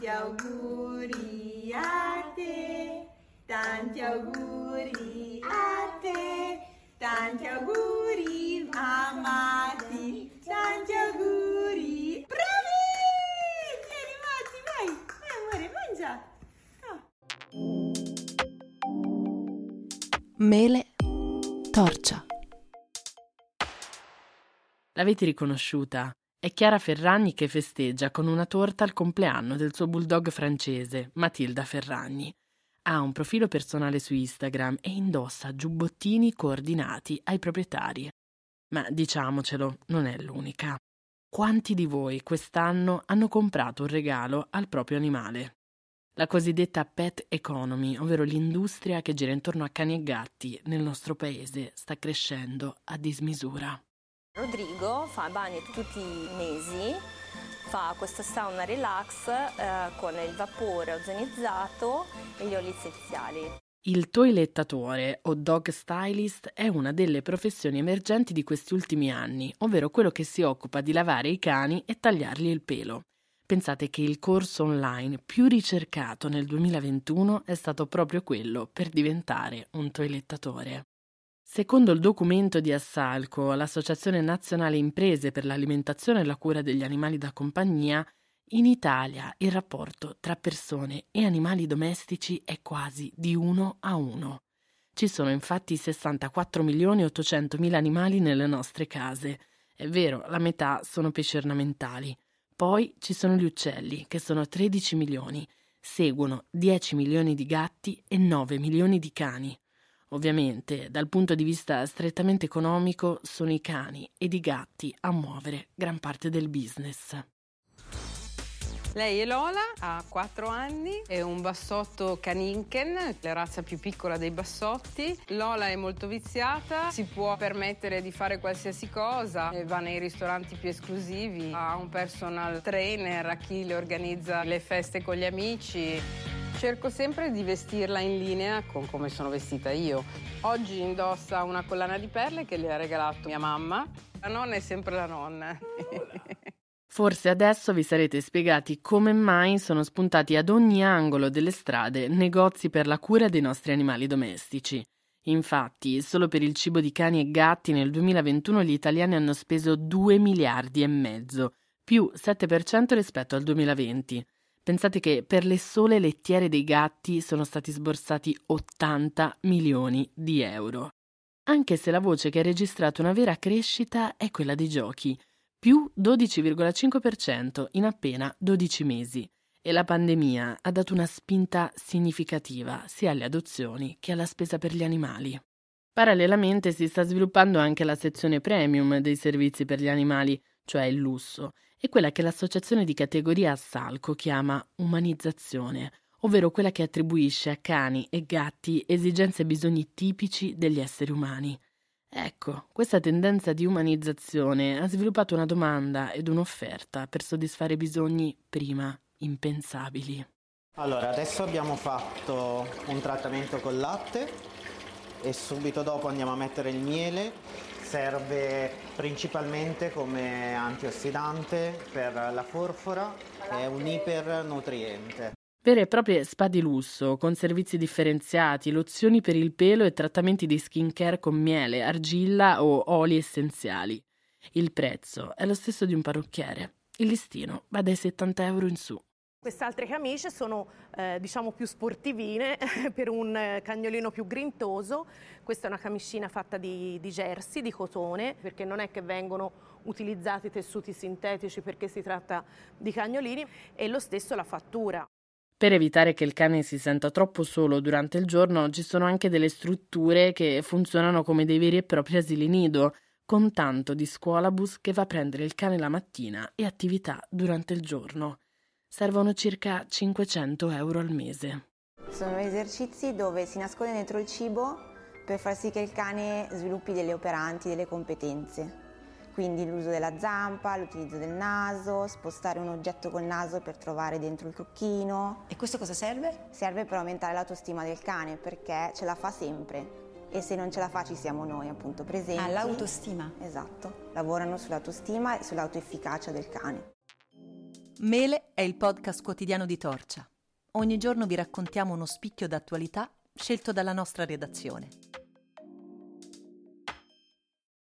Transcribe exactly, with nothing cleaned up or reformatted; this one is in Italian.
auguri a te, tanti auguri a te, tanti auguri amati, tanti auguri. Bravi! Vieni Matti, vai, vai amore, mangia. Oh. Mele torcia. L'avete riconosciuta? È Chiara Ferragni che festeggia con una torta il compleanno del suo bulldog francese, Matilda Ferragni. Ha un profilo personale su Instagram e indossa giubbottini coordinati ai proprietari. Ma diciamocelo, non è l'unica. Quanti di voi quest'anno hanno comprato un regalo al proprio animale? La cosiddetta pet economy, ovvero l'industria che gira intorno a cani e gatti, nel nostro paese sta crescendo a dismisura. Rodrigo fa bagni tutti i mesi, fa questa sauna relax eh, con il vapore ozonizzato e gli oli essenziali. Il toilettatore o dog stylist è una delle professioni emergenti di questi ultimi anni, ovvero quello che si occupa di lavare i cani e tagliargli il pelo. Pensate che il corso online più ricercato nel duemilaventuno è stato proprio quello per diventare un toilettatore. Secondo il documento di Assalco, l'Associazione Nazionale Imprese per l'Alimentazione e la Cura degli Animali da Compagnia, in Italia il rapporto tra persone e animali domestici è quasi di uno a uno. Ci sono infatti sessantaquattro milioni e ottocentomila animali nelle nostre case. È vero, la metà sono pesci ornamentali. Poi ci sono gli uccelli, che sono tredici milioni. Seguono dieci milioni di gatti e nove milioni di cani. Ovviamente, dal punto di vista strettamente economico, sono i cani ed i gatti a muovere gran parte del business. Lei è Lola, ha quattro anni, è un bassotto Kaninken, la razza più piccola dei bassotti. Lola è molto viziata, si può permettere di fare qualsiasi cosa, va nei ristoranti più esclusivi, ha un personal trainer a chi le organizza le feste con gli amici. Cerco sempre di vestirla in linea con come sono vestita io. Oggi indossa una collana di perle che le ha regalato mia mamma. La nonna è sempre la nonna. Forse adesso vi sarete spiegati come mai sono spuntati ad ogni angolo delle strade negozi per la cura dei nostri animali domestici. Infatti, solo per il cibo di cani e gatti nel duemilaventuno gli italiani hanno speso due miliardi e mezzo, più sette per cento rispetto al duemilaventi. Pensate che per le sole lettiere dei gatti sono stati sborsati ottanta milioni di euro. Anche se la voce che ha registrato una vera crescita è quella dei giochi, più dodici virgola cinque per cento in appena dodici mesi. E la pandemia ha dato una spinta significativa sia alle adozioni che alla spesa per gli animali. Parallelamente si sta sviluppando anche la sezione premium dei servizi per gli animali, cioè il lusso, e quella che l'associazione di categoria Assalco chiama umanizzazione, ovvero quella che attribuisce a cani e gatti esigenze e bisogni tipici degli esseri umani. Ecco, questa tendenza di umanizzazione ha sviluppato una domanda ed un'offerta per soddisfare bisogni prima impensabili. Allora, adesso abbiamo fatto un trattamento col latte e subito dopo andiamo a mettere il miele. Serve principalmente come antiossidante per la forfora, è un ipernutriente. Vere e proprie spa di lusso, con servizi differenziati, lozioni per il pelo e trattamenti di skincare con miele, argilla o oli essenziali. Il prezzo è lo stesso di un parrucchiere. Il listino va dai settanta euro in su. Queste altre camicie sono eh, diciamo più sportivine per un eh, cagnolino più grintoso. Questa è una camicina fatta di, di jersey, di cotone, perché non è che vengono utilizzati tessuti sintetici perché si tratta di cagnolini, e lo stesso la fattura. Per evitare che il cane si senta troppo solo durante il giorno, ci sono anche delle strutture che funzionano come dei veri e propri asili nido, con tanto di scuolabus che va a prendere il cane la mattina e attività durante il giorno. Servono circa cinquecento euro al mese. Sono esercizi dove si nasconde dentro il cibo per far sì che il cane sviluppi delle operanti, delle competenze. Quindi l'uso della zampa, l'utilizzo del naso, spostare un oggetto col naso per trovare dentro il crocchino. E questo cosa serve? Serve per aumentare l'autostima del cane, perché ce la fa sempre. E se non ce la fa ci siamo noi, appunto, presenti. Ah, l'autostima. Esatto. Lavorano sull'autostima e sull'autoefficacia del cane. Mele è il podcast quotidiano di Torcia. Ogni giorno vi raccontiamo uno spicchio d'attualità scelto dalla nostra redazione.